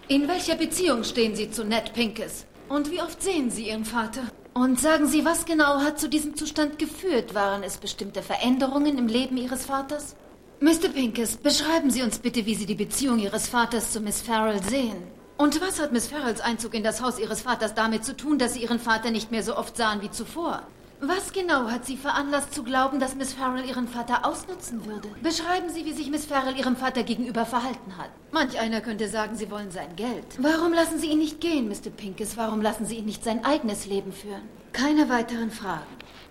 In welcher Beziehung stehen Sie zu Ned Pincus? Und wie oft sehen Sie Ihren Vater? Und sagen Sie, was genau hat zu diesem Zustand geführt? Waren es bestimmte Veränderungen im Leben Ihres Vaters? Mr. Pincus, beschreiben Sie uns bitte, wie Sie die Beziehung Ihres Vaters zu Miss Farrell sehen. Und was hat Miss Farrells Einzug in das Haus Ihres Vaters damit zu tun, dass Sie Ihren Vater nicht mehr so oft sahen wie zuvor? Was genau hat Sie veranlasst zu glauben, dass Miss Farrell Ihren Vater ausnutzen würde? Beschreiben Sie, wie sich Miss Farrell Ihrem Vater gegenüber verhalten hat. Manch einer könnte sagen, Sie wollen sein Geld. Warum lassen Sie ihn nicht gehen, Mr. Pincus? Warum lassen Sie ihn nicht sein eigenes Leben führen? Keine weiteren Fragen.